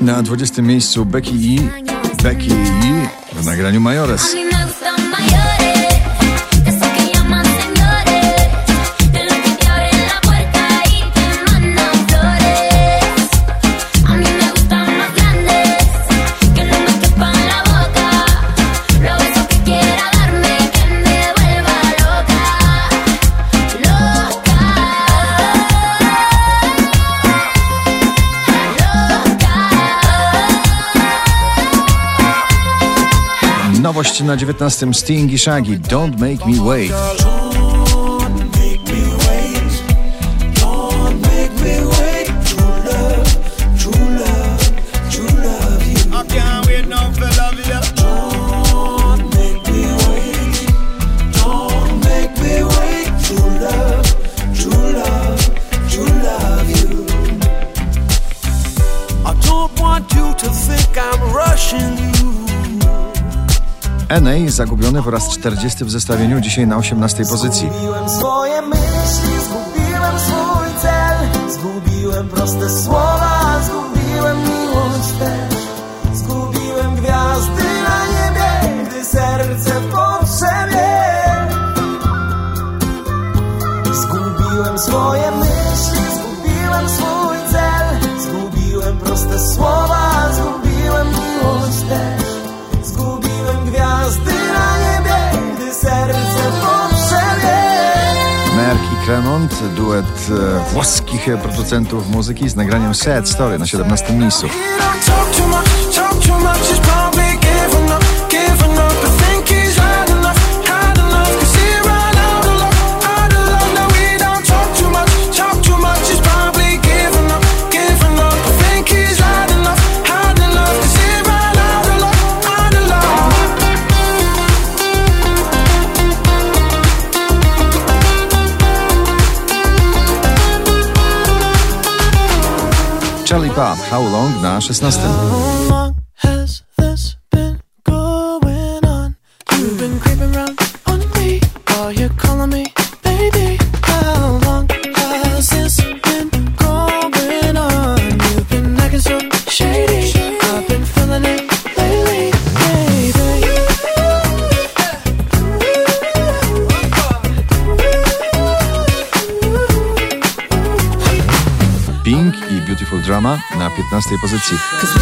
Na 20. miejscu Becky E w nagraniu Mayores. Nowość na 19. Sting i Shaggy, Don't Make Me Wait. NA Zagubiony po raz 40 w zestawieniu, dzisiaj na 18. pozycji. Zgubiłem swoje myśli, zgubiłem swój cel, zgubiłem proste słowa, zgubiłem miłość też, zgubiłem gwiazdy na niebie, gdy serce w potrzebie. Zgubiłem swoje myśli, zgubiłem swój cel, zgubiłem proste słowa, zgubiłem miłość też. Gwiazdy na niebie, gdy serce potrzebie. Merck i Cremont, duet włoskich producentów muzyki z nagraniem Sad Story na 17. miejscu. Charlie Puth, How Long na 16. Pink i Beautiful Drama na 15. pozycji.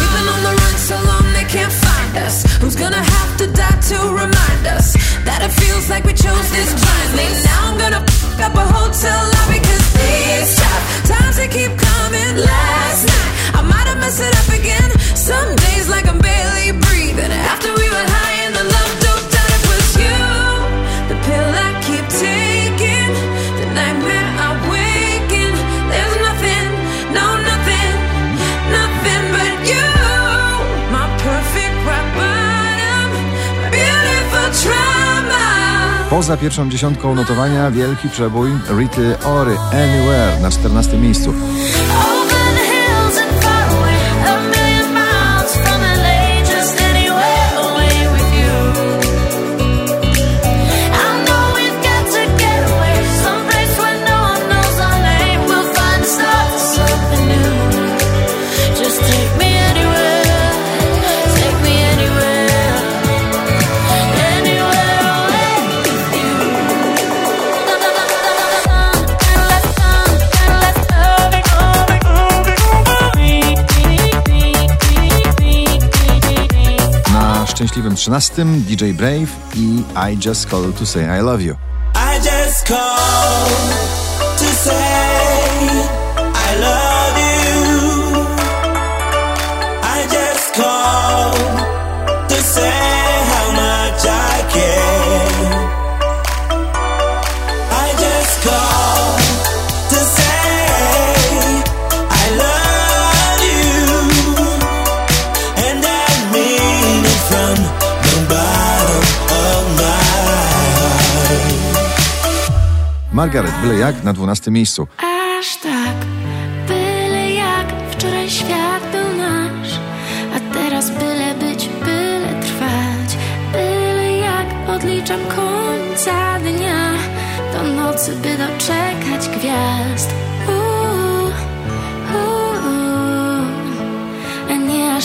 Poza pierwszą dziesiątką notowania wielki przebój Rity Ora Anywhere na 14. miejscu. Szczęśliwym 13. DJ Brave i I Just Call to Say I Love You. I just call to say I love you. I just call to say how much I care. I just call to say I love you. And I mean it from the bottom of my heart. Margaret, byle jak na 12. miejscu. Aż tak, byle jak wczoraj świat był nasz, a teraz byle być, byle trwać, byle jak odliczam końca dnia, do nocy by doczekać gwiazd. A nie aż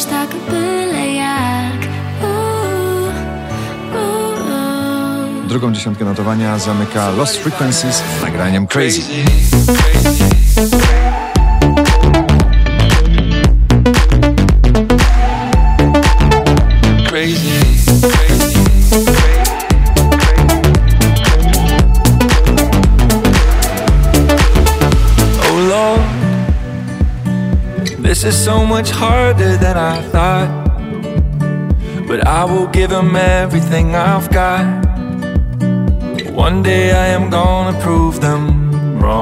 Drugą dziesiątkę notowania zamyka Lost Frequencies z nagraniem Crazy. This is so much harder than I thought, but I will give him everything I've got. One day I am gonna prove them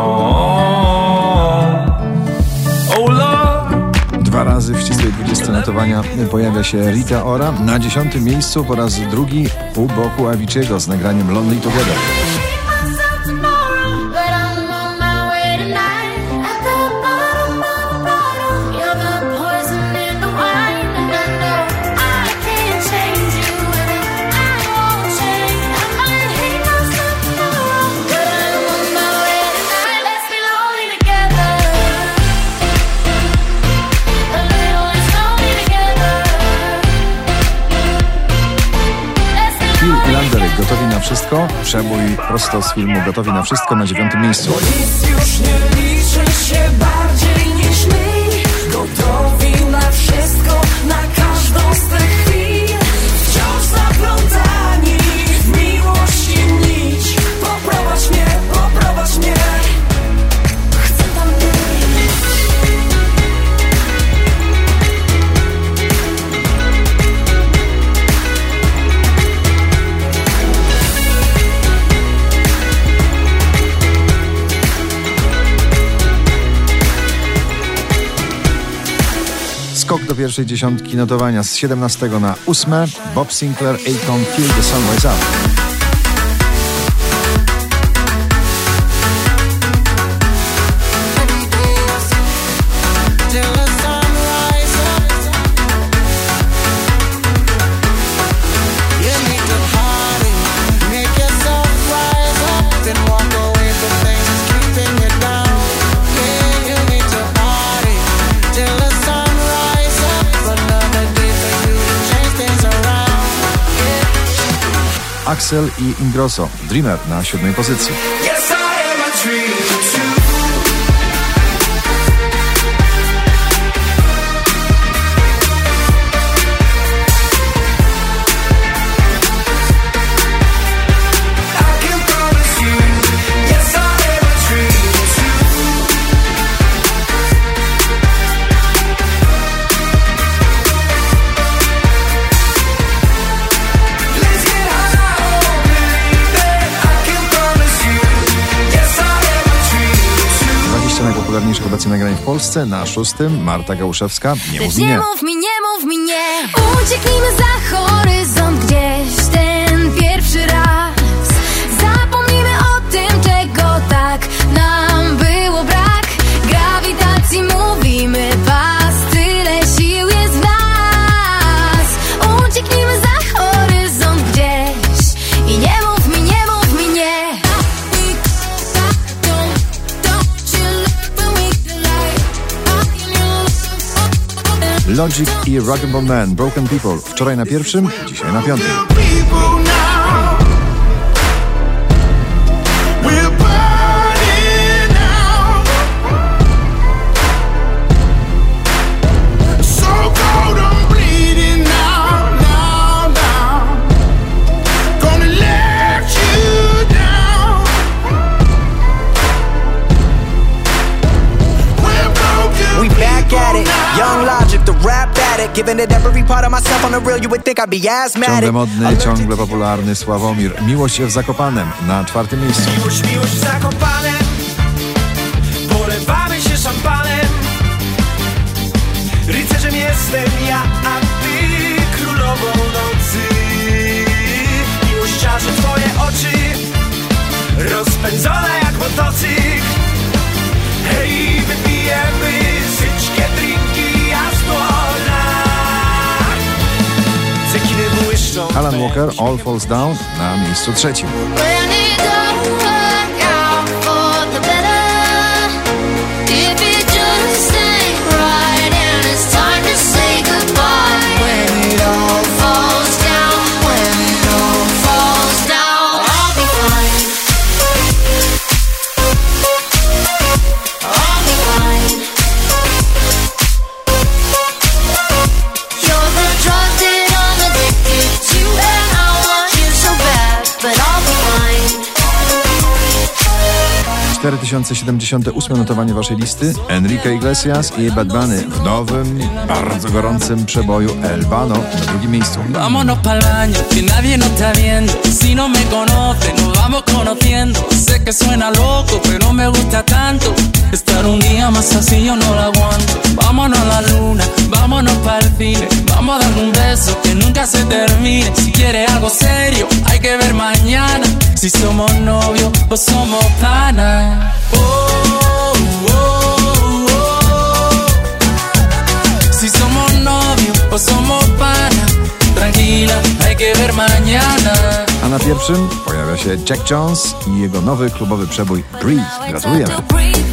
wrong. Oh Lord. 2 razy w ścisłej 20 notowania pojawia się Rita Ora. Na 10. miejscu po raz drugi u boku Avicii'ego z nagraniem Lonely Together. Gotowi na wszystko? Przebój prosto z filmu Gotowi na wszystko na 9. miejscu. Nic już nie liczy się bardziej niż my. Gotowi na wszystko, na każdą z tych chwil. Wciąż zaplątani w miłości nić. Poprowadź mnie, poprowadź mnie. Chcę tam być. Skok do pierwszej dziesiątki notowania z 17 na 8. Bob Sinclair, Akon, Feel the Sun Rise Up. Axel i Ingrosso, Dreamer na 7. pozycji. Najpopularniejszych obecnie nagrań w Polsce. Na 6. Marta Gałuszewska, Nie mów mi nie. Nie mów mi, nie mów mi nie. Ucieknijmy za horyzont gdzieś ten pierwszy raz. Zapomnijmy o tym, czego tak nam było brak. Grawitacji mówimy pas, tyle sił jest w nas. Ucieknijmy za horyzont gdzieś i nie mów mi, nie mów mi nie. Logic i Rock'n'Roll Man, Broken People. Wczoraj na 1., dzisiaj na 5. Ciągle modny, ciągle popularny Sławomir. Miłość w Zakopanem na 4. miejscu. Miłość, miłość w Zakopanem. Polewamy się szampanem. Rycerzem jestem ja, a ty królową nocy. Miłościarze twoje oczy, rozpędzone jak motocykl. Hej, wypijemy syćkie drinki, jasno. Alan Walker, All Falls Down na miejscu 3. 4078 notowanie waszej listy. Enrique Iglesias i Bad Bunny w nowym, bardzo gorącym przeboju El Bano na drugim miejscu. Vámonos pa'l baño, que nadie nos está viendo. Si no me conoce, nos vamos conociendo. Sé que suena loco, pero me gusta tanto. Estar un día más así yo no lo aguanto. Vámonos a la luna, vámonos pa'l cine. Vamos a dar un beso que nunca se termine. Si quieres algo serio, hay que ver mañana. Si somos novios o somos panas. Si somos novios o somos panas. Tranquila, hay que ver mañana. A na pierwszym pojawia się Jack Jones i jego nowy klubowy przebój Breathe. Gratulujemy.